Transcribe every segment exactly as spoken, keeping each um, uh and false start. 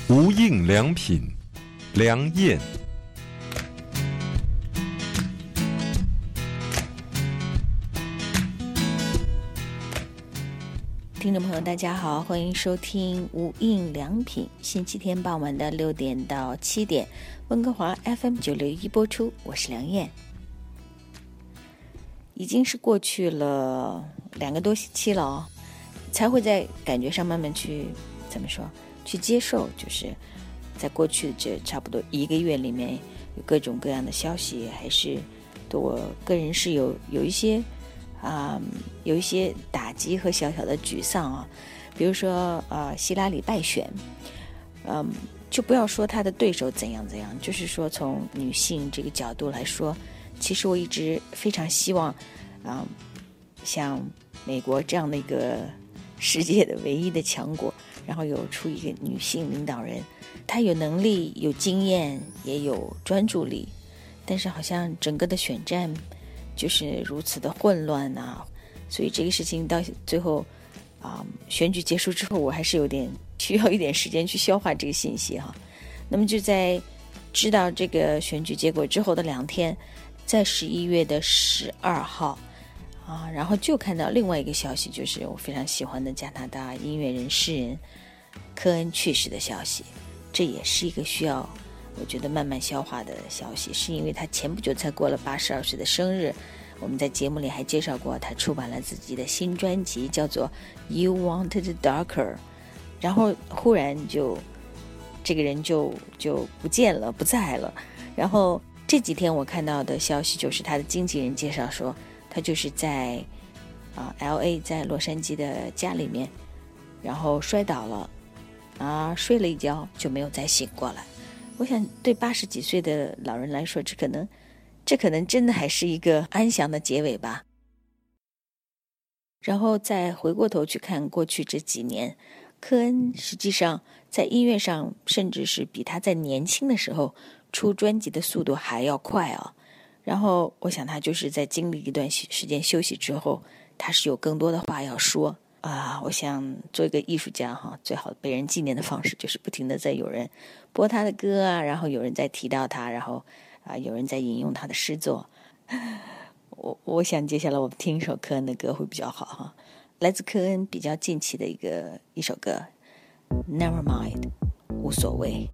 无印良品，良燕。 听众朋友大家好，欢迎收听无印良品，星期天傍晚的六点到七点，温哥华 F M 九六一播出，我是梁燕。已经是过去了两个多星期了哦，才会在感觉上慢慢去怎么说去接受，就是在过去的这差不多一个月里面，有各种各样的消息，还是对我个人是有有一些啊、嗯，有一些打击和小小的沮丧啊。比如说啊、呃，希拉里败选，嗯，就不要说他的对手怎样怎样，就是说从女性这个角度来说，其实我一直非常希望啊、呃，像美国这样的一个世界的唯一的强国，然后有出一个女性领导人，她有能力、有经验，也有专注力，但是好像整个的选战就是如此的混乱啊，所以这个事情到最后啊、呃，选举结束之后，我还是有点需要一点时间去消化这个信息哈。那么就在知道这个选举结果之后的两天，在十一月的十二号啊，然后就看到另外一个消息，就是我非常喜欢的加拿大音乐人诗人科恩去世的消息。这也是一个需要我觉得慢慢消化的消息，是因为他前不久才过了八十二岁的生日。我们在节目里还介绍过，他出版了自己的新专辑，叫做 You Wanted Darker， 然后忽然就这个人就就不见了，不在了。然后这几天我看到的消息就是他的经纪人介绍说，他就是在啊 L A 在洛杉矶的家里面，然后摔倒了啊，睡了一觉就没有再醒过来。我想对八十几岁的老人来说，这可能这可能真的还是一个安详的结尾吧。然后再回过头去看过去这几年，科恩实际上在音乐上甚至是比他在年轻的时候出专辑的速度还要快啊。然后我想他就是在经历一段时间休息之后，他是有更多的话要说啊。我想做一个艺术家哈，最好被人纪念的方式就是不停的在有人播他的歌啊，然后有人在提到他，然后啊有人在引用他的诗作。我我想接下来我们听一首科恩的歌会比较好哈，来自科恩比较近期的一个一首歌 Never Mind， 无所谓。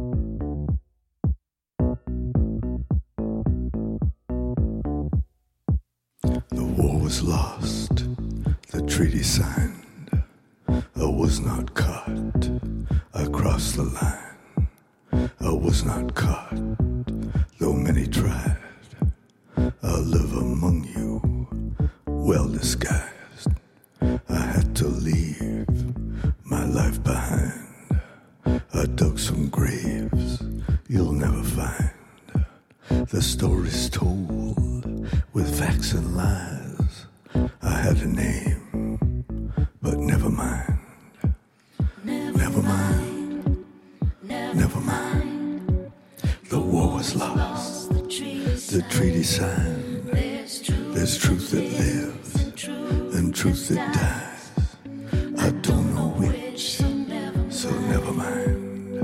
The war was lost, the treaty signed, I was not caught, I crossed the line, I was not caught, though many tried, I'll live among you, well disguised, I had to leave my life behind, I dug some graves you'll never find, the stories told with facts and lies, I had a name, but never mind, never mind, never mind, the war was lost, the treaty signed, there's truth that lives and truth that dies, I don't know which, so never mind.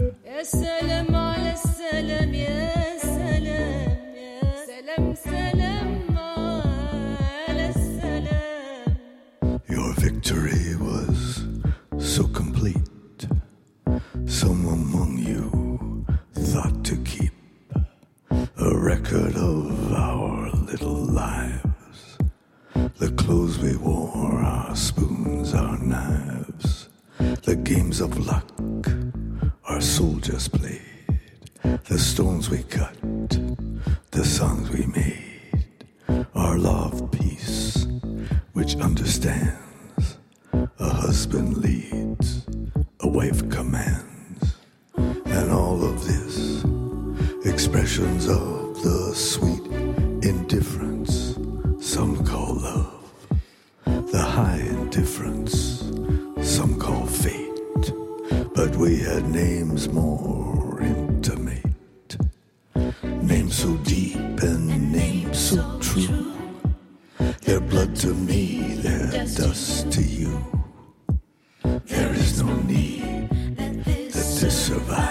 Your victory was so complete, some among you thought to keep a record of our little lives, the clothes we wore, our spoons, our knives, the games of luck our soldiers played, the stones we cut, the songs we made, our law of peace, which understands a husband leads, a wife commands, and all of this, expressions of the sweet indifference some call love, the high indifference some call fate, but we had names more intimate, names so deep and names so true, their blood to me, their dust to you. There is no need that this survive.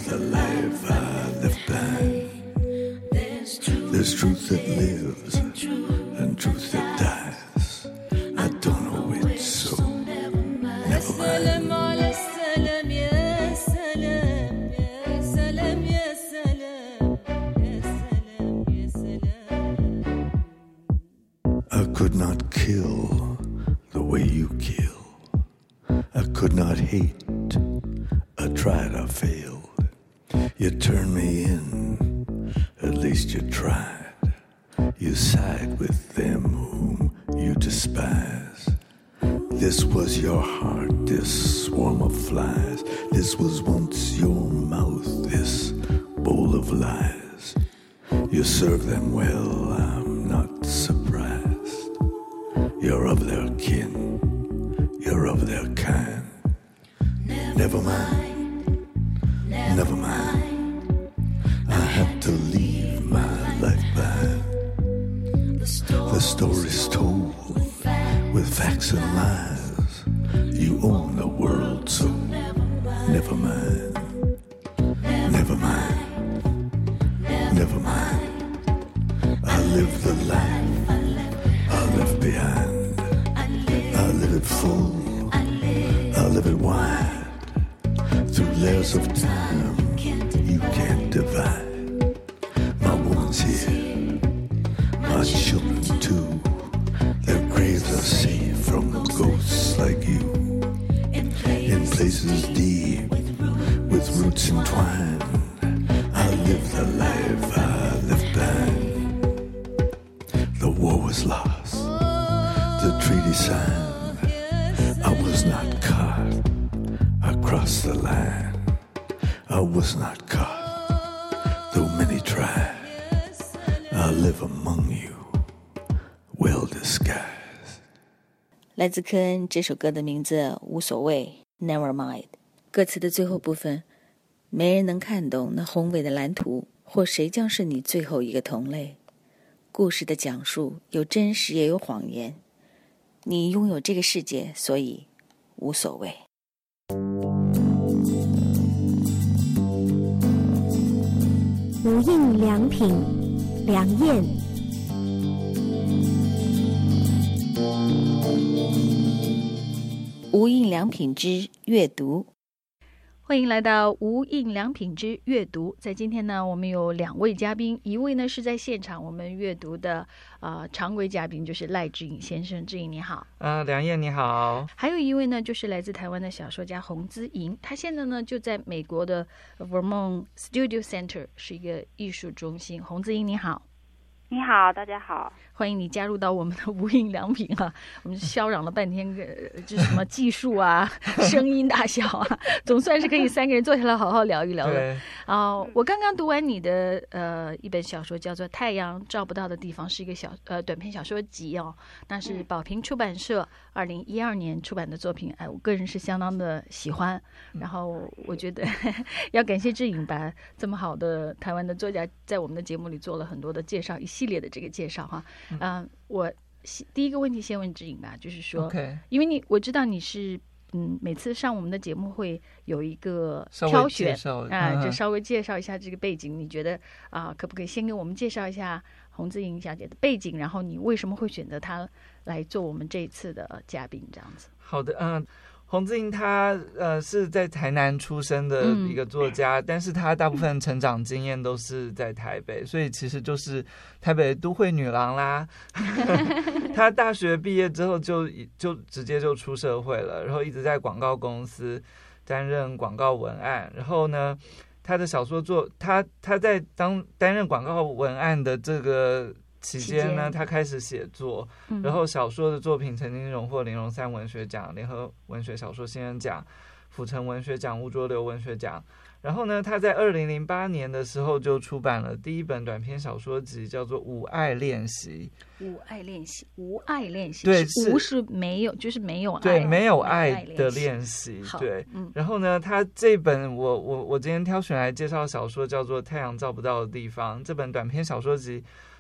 the life I live blind. There's truth that lives and truth that dies. I don't know which, so never mind. I could not kill the way you kill. I could not hate. I tried, I failed. You turned me in, at least you tried. You side with them whom you despise. This was your heart, this swarm of flies. This was once your mouth, this bowl of lies. You serve them well, I'm not surprised. You're of their kin, you're of their kind. Never mind, never mind. I had to leave my life behind. The story's told with facts and lies. You own the world, so never mind. Never mind, never mind. I live the life I left behind. I live it full, I live it wide. Through layers of time you can't divide. My woman's here, my children too. Their graves are safe from ghosts like you. In places deep, with roots entwined. I live the life I left behind. The war was lost, the treaty signed. I was not caught, I crossed the line. I was not caught, though many tried. I live among you, well disguised. 来自科恩，这首歌的名字无所谓 Never Mind。 歌词的最后部分，没人能看懂那宏伟的蓝图，或谁将是你最后一个同类。故事的讲述有真实也有谎言，你拥有这个世界，所以无所谓。 无印良品，梁燕。 无印良品之阅读， 欢迎来到无印良品之阅读。在今天呢，我们有两位嘉宾，一位呢是在现场我们阅读的呃常规嘉宾，就是赖志颖先生。志颖你好。 呃，梁燕你好。 还有一位呢，就是来自台湾的小说家洪姿莹，他现在呢就在美国的 Vermont Studio Center 是一个艺术中心。洪姿莹你好。 你好，大家好， 欢迎你加入到我们的无印良品啊！我们嚣嚷了半天，呃，这什么技术啊、声音大小啊，总算是可以三个人坐下来好好聊一聊了。啊、呃，我刚刚读完你的呃一本小说，叫做《太阳照不到的地方》，是一个小呃短篇小说集哦，那是宝瓶出版社二零一二年出版的作品。哎，我个人是相当的喜欢。然后我觉得要感谢志颖把这么好的台湾的作家在我们的节目里做了很多的介绍，一系列的这个介绍哈。嗯、呃，我第一个问题先问志颖吧，就是说， okay. 因为你我知道你是嗯每次上我们的节目会有一个挑选啊、呃，就稍微介绍一下这个背景。你觉得啊、呃，可不可以先给我们介绍一下洪姿莹小姐的背景，然后你为什么会选择她来做我们这一次的嘉宾？这样子。 好的，嗯、呃。洪姿莹她呃是在台南出生的一个作家、嗯、但是她大部分成长经验都是在台北，所以其实就是台北都会女郎啦。她大学毕业之后就就直接就出社会了，然后一直在广告公司担任广告文案。然后呢，她的小说作她她在当担任广告文案的这个期间呢，他开始写作、嗯、然后小说的作品曾经荣获林荣三文学奖、联合文学小说新人奖、府城文学奖、吴浊流文学奖。然后呢，他在二零零八年的时候就出版了第一本短篇小说集，叫做《无爱练习》。 无爱练习，无爱练习， 对， 无是没有，就是没有爱， 对，没有爱的练习，对、嗯。然后呢，他这本我我我今天挑选来介绍小说叫做《太阳照不到的地方》，这本短篇小说集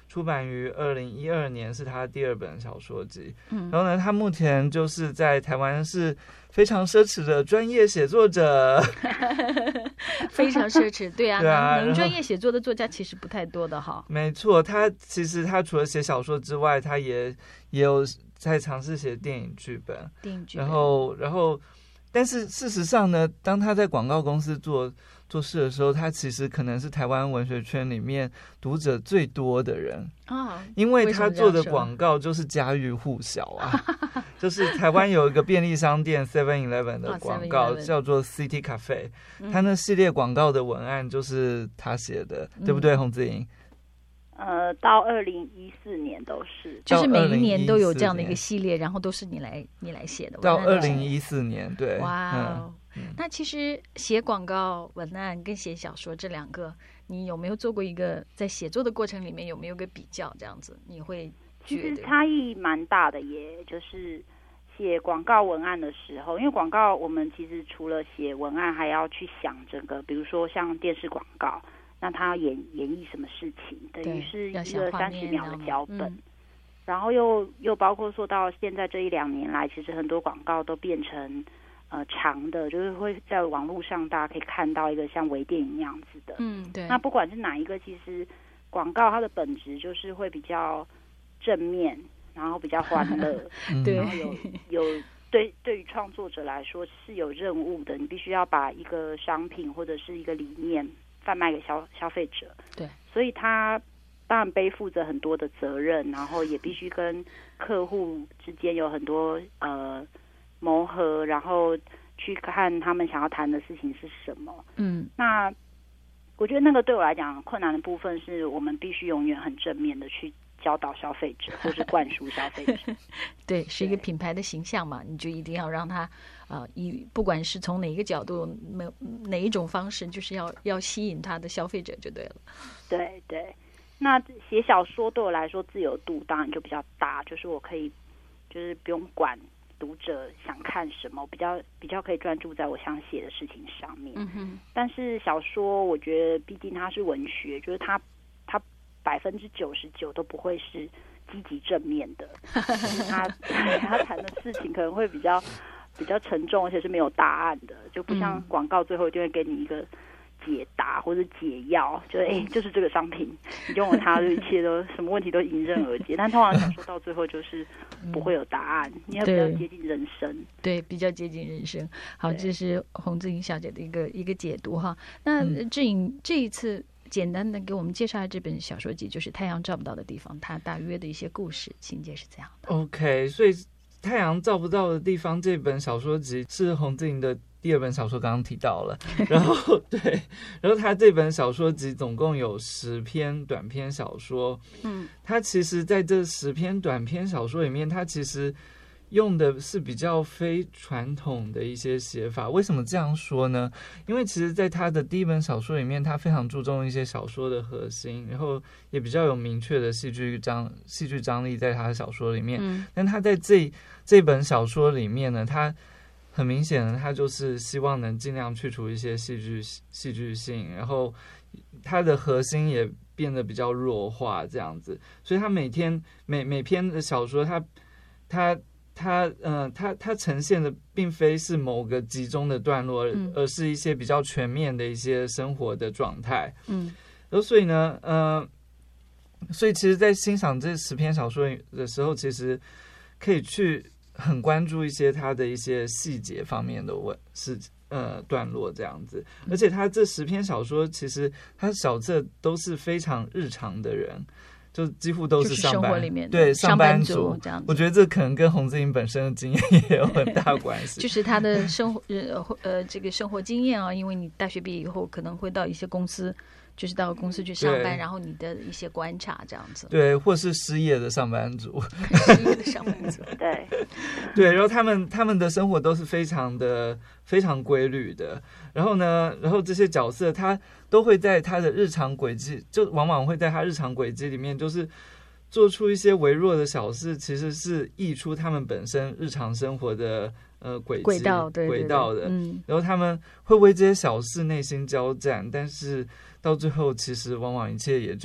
出版于二零一二年，是他第二本小说集。 嗯， 然后呢，他目前就是在台湾是非常奢侈的专业写作者， 非常奢侈，对啊， 对啊能能专业写作的作家其实不太多的哈。 没错，他其实他除了写小说之外，他也也有在尝试写电影剧本， 电影剧本， 然后然后，但是事实上呢，当他在广告公司做做事的时候，他其实可能是台湾文学圈里面读者最多的人啊， 因为他做的广告就是家喻户晓啊，就是台湾有一个便利商店 seven eleven 的广告、哦、叫做 City Cafe， 他那系列广告的文案就是他写的、嗯、对不对洪子莹？ 呃，到二零一四年都是， 就是每一年都有这样的一个系列，然后都是你来你来写的。 到二零一四年，对， 哇、哦嗯，那其实写广告文案跟写小说这两个，你有没有做过一个在写作的过程里面有没有个比较？这样子你会觉得其实差异蛮大的耶，也就是写广告文案的时候，因为广告我们其实除了写文案，还要去想整个，比如说像电视广告。那他要演演绎什么事情，等于是一个三十秒的脚本、嗯、然后又又包括说到现在这一两年来，其实很多广告都变成呃长的，就是会在网络上大家可以看到一个像微电影那样子的。 嗯，对。 那不管是哪一个，其实广告它的本质就是会比较正面，然后比较欢乐， 对， 然后有有对对于创作者来说是有任务的，你必须要把一个商品或者是一个理念贩卖给消消费者， 对， 所以他当然背负着很多的责任，然后也必须跟客户之间有很多呃磨合，然后去看他们想要谈的事情是什么。 嗯， 那我觉得那个对我来讲困难的部分是我们必须永远很正面的去教导消费者，或是灌输消费者。 对，是一个品牌的形象嘛，你就一定要让他呃，以不管是从哪一个角度、哪哪一种方式，就是要要吸引他的消费者就对了。 对对，那写小说对我来说自由度当然就比较大，就是我可以就是不用管读者想看什么，比较比较可以专注在我想写的事情上面。 嗯哼。但是小说，我觉得毕竟它是文学，就是它它百分之九十九都不会是积极正面的，他他谈的事情可能会比较比较沉重，而且是没有答案的，就不像广告最后就会给你一个解答或者解药，就是哎、欸，就是这个商品，你用了它，就一切都什么问题都迎刃而解。但通常小说到最后就是不会有答案，你要比较接近人生， 对，比较接近人生。好，这是洪子莹小姐的一个一个解读哈。那志颖这一次简单的给我们介绍一下这本小说集，就是《太阳照不到的地方》，它大约的一些故事情节是这样的。 OK， 所以《太阳照不到的地方》这本小说集是洪子莹的第二本小说，刚刚提到了。然后对，然后他这本小说集总共有十篇短篇小说。 嗯，他其实在这十篇短篇小说里面，他其实用的是比较非传统的一些写法。为什么这样说呢？因为其实在他的第一本小说里面，他非常注重一些小说的核心，然后也比较有明确的戏剧张戏剧张力在他的小说里面。 嗯， 但他在这这本小说里面呢，他很明显的他就是希望能尽量去除一些戏剧戏剧性，然后他的核心也变得比较弱化这样子。所以他每天每每篇的小说，他他它呃，它它呈现的并非是某个集中的段落， 嗯、 而是一些比较全面的一些生活的状态。 嗯， 然后所以呢，呃，所以其实，在欣赏这十篇小说的时候，其实可以去很关注一些它的一些细节方面的问是呃段落这样子。而且它这十篇小说，其实它小册都是非常日常的人。就几乎都是上班， 就是生活里面对上班族这样子。 我觉得这可能跟洪子莹本身的经验也有很大关系。 就是他的生活呃呃这个生活经验啊，因为你大学毕业以后可能会到一些公司，就是到公司去上班，然后你的一些观察这样子。 对，或是失业的上班族， 失业的上班族， 对对，然后他们他们的生活都是非常的非常规律的。然后呢，然后这些角色他都会在他的日常轨迹，就往往会在他日常轨迹里面，就是做出一些微弱的小事，其实是溢出他们本身日常生活的呃轨迹轨道对轨道的。 嗯， 然后他们会为这些小事内心交战，但是到最后其实往往一切也就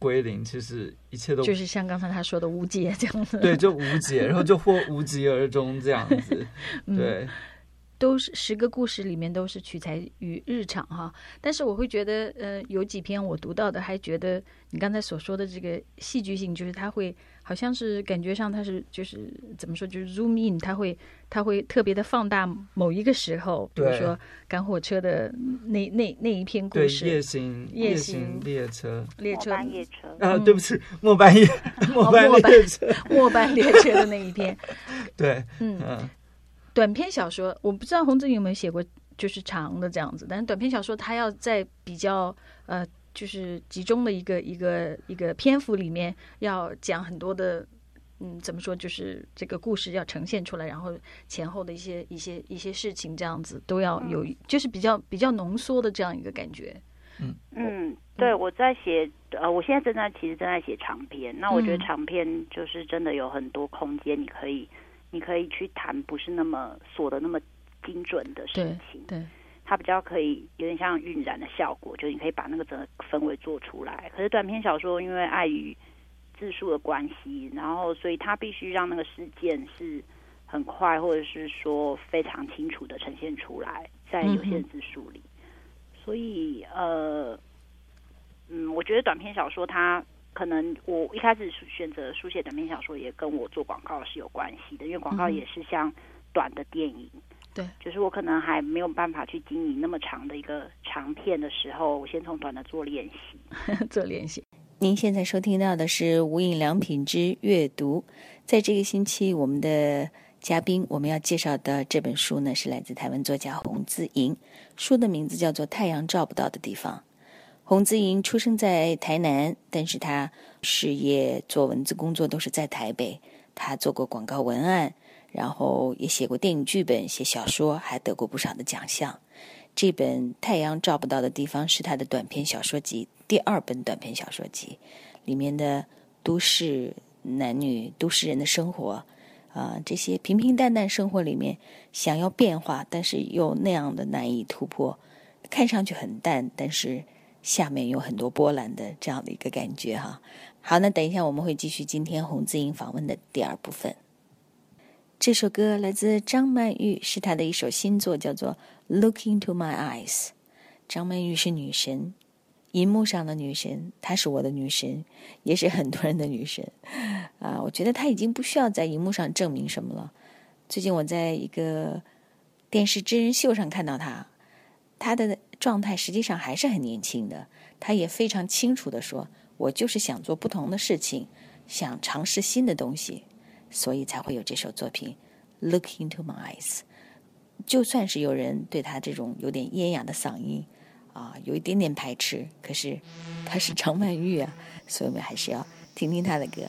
归零，其实一切都就是像刚才他说的无解这样子。 对，就无解，然后就或无疾而终这样子。对。 嗯，都是十个故事里面都是取材于日常哈，但是我会觉得，呃，有几篇我读到的还觉得你刚才所说的这个戏剧性，就是它会好像是感觉上它是就是怎么说，就是 zoom in， 它会它会特别的放大某一个时候，比如说赶火车的那那那一篇故事， 对，夜行夜行列车列车末班夜车啊，对不起，末班夜末班列车末班列车的那一篇， 对， 嗯。 嗯短篇小说，我不知道洪志有没有写过，就是长的这样子。但是短篇小说，它要在比较呃，就是集中的一个一个一个篇幅里面，要讲很多的，嗯，怎么说，就是这个故事要呈现出来，然后前后的一些一些一些事情，这样子都要有，就是比较比较浓缩的这样一个感觉。 嗯嗯，对，我在写，呃，我现在正在其实正在写长篇。那我觉得长篇就是真的有很多空间，你可以。你可以去谈不是那么锁的那么精准的事情， 对，对， 它比较可以有点像晕染的效果，就你可以把那个整个氛围做出来。可是短篇小说因为碍于字数的关系，然后所以它必须让那个事件是很快，或者是说非常清楚的呈现出来，在有限字数里。嗯、所以呃，嗯，我觉得短篇小说它。可能我一开始选择书写短篇小说，也跟我做广告是有关系的，因为广告也是像短的电影， 对、嗯， 就是我可能还没有办法去经营那么长的一个长片的时候，我先从短的做练习， 做练习。 您现在收听到的是无印良品之阅读，在这个星期我们的嘉宾我们要介绍的这本书呢，是来自台湾作家洪自莹，书的名字叫做《太阳照不到的地方》。洪自莹出生在台南，但是他事业做文字工作都是在台北。他做过广告文案，然后也写过电影剧本，写小说，还得过不少的奖项。这本《太阳照不到的地方》是他的短篇小说集，第二本短篇小说集，里面的都市男女、都市人的生活，啊、呃，这些平平淡淡生活里面想要变化，但是又那样的难以突破，看上去很淡，但是下面有很多波澜的这样的一个感觉哈。好，那等一下我们会继续今天洪自莹访问的第二部分。这首歌来自张曼玉，是她的一首新作，叫做 Look Into My Eyes。 张曼玉是女神，荧幕上的女神，她是我的女神，也是很多人的女神啊！我觉得她已经不需要在荧幕上证明什么了。最近我在一个电视真人秀上看到她，她的状态实际上还是很年轻的，她也非常清楚地说，我就是想做不同的事情，想尝试新的东西，所以才会有这首作品 Look Into My Eyes。 就算是有人对她这种有点咽哑的嗓音啊，有一点点排斥，可是她是张曼玉啊，所以我们还是要听听她的歌。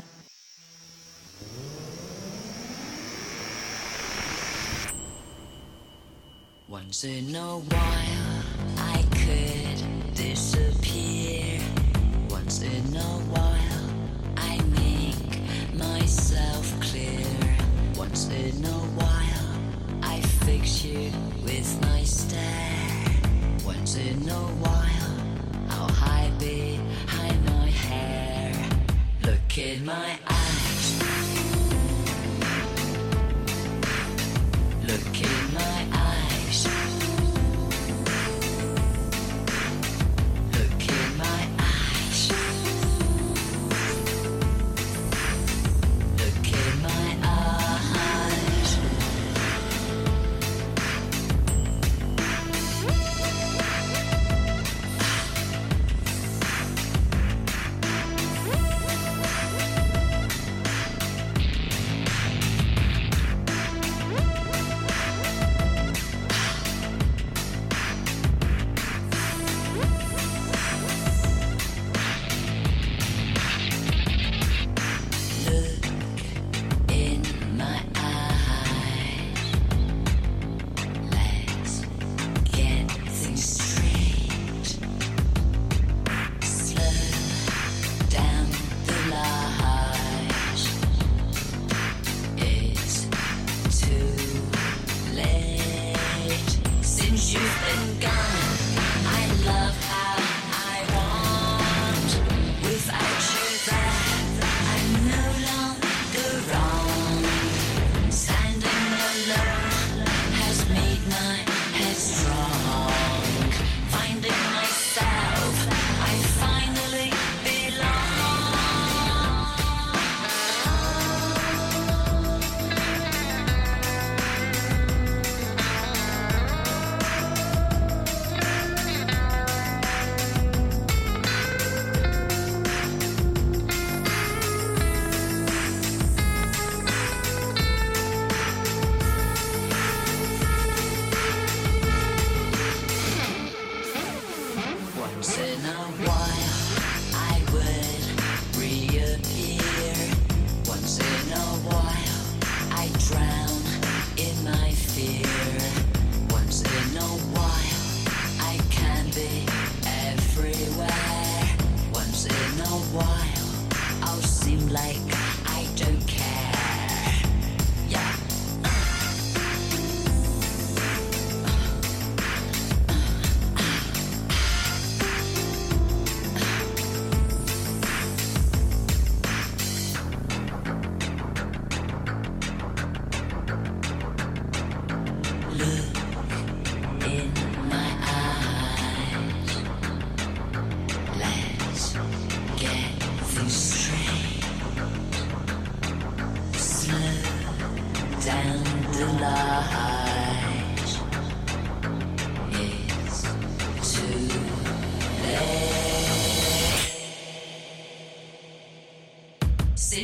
Once in a while I could disappear. Once in a while I make myself clear. Once in a while I fix you with my stare. Once in a while I'll hide behind my hair. Look in my eyes. Look in my eyes. Look in my eyes. Look in my eyes. Without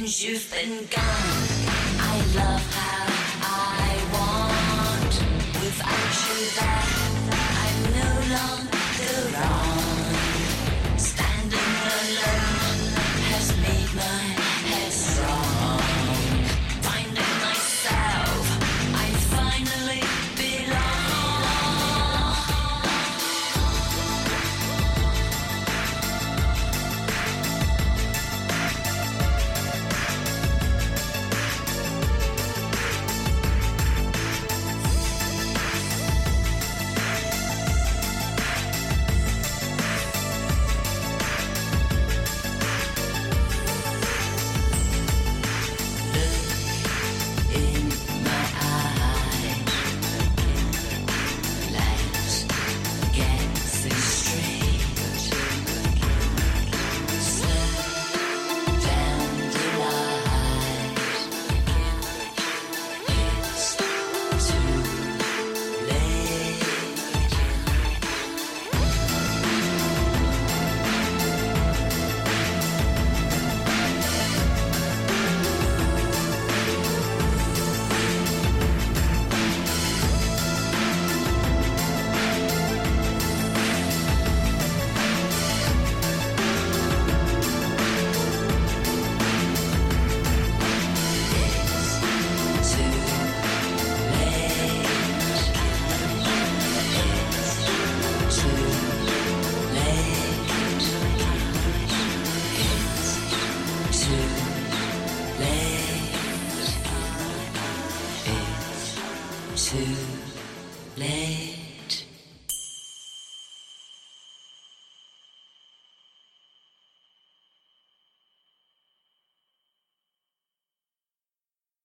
since you've been gone. I love how I want. Without you there, I'm no longer wrong. Standing alone has made my head strong. Finding myself, I finally belong. Too late.